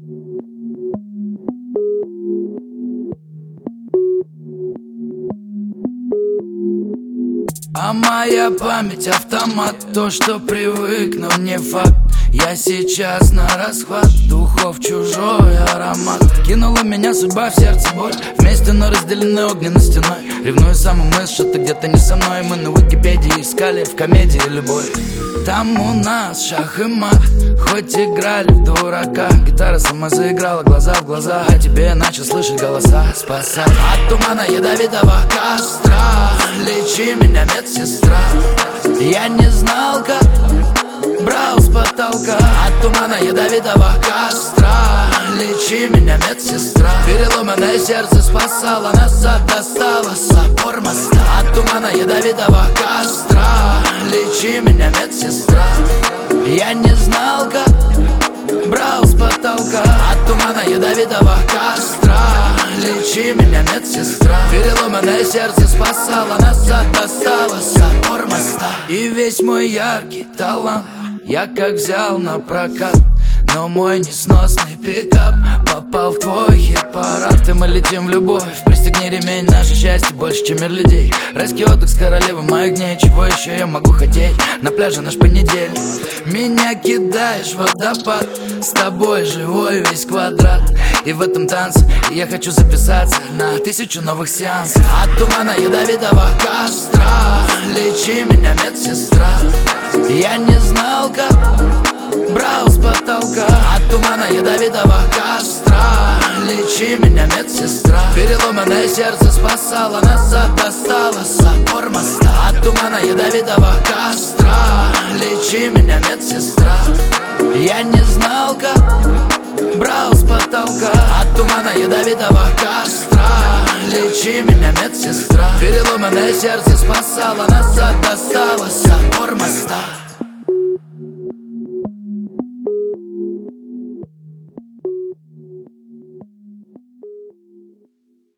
А моя память автомат, то, что привык, но не факт. Я сейчас на расхват, духов чужой аромат. Кинула меня судьба в сердце боль, вместе, но разделены огненной стеной. Ревную саму мысль, что ты где-то не со мной. Мы на Википедии искали в комедии любовь. Там у нас шах и мат, хоть играли в дурака. Гитара сама заиграла, глаза в глаза, а тебе я начал слышать голоса. Спасай от тумана ядовитого костра, лечи меня, медсестра. Я не знал, как брал с потолка от тумана ядовитого костра, лечи меня, медсестра. Переломанное сердце спасало, назад достало собор моста. От тумана ядовитого костра, лечи меня, медсестра. Я не знал, как брал с потолка от тумана ядовитого костра, лечи меня, медсестра. Переломанное сердце спасало, назад достало собор моста. И весь мой яркий талант я как взял на прокат, но мой несносный пикап попал в твой хит-парад. И мы летим в любовь, пристегни ремень, наше счастье больше, чем мир людей. Райский отдых с королевой моих дней, чего еще я могу хотеть? На пляже наш понедельник, меня кидаешь в водопад, с тобой живой весь квадрат. И в этом танце я хочу записаться на 1000 новых сеансов. От тумана ядовитого костра, лечи меня, медсестра. Я не знал, как брал с потолка от тумана ядовитого костра, лечи меня, медсестра. Переломанное сердце спасало, назад достало собор моста. От тумана ядовитого костра, лечи меня, медсестра. Я не знал, как брал с потолка от тумана ядовитого костра, лечи меня, медсестра. Переломанное сердце спасало, назад достало собор моста.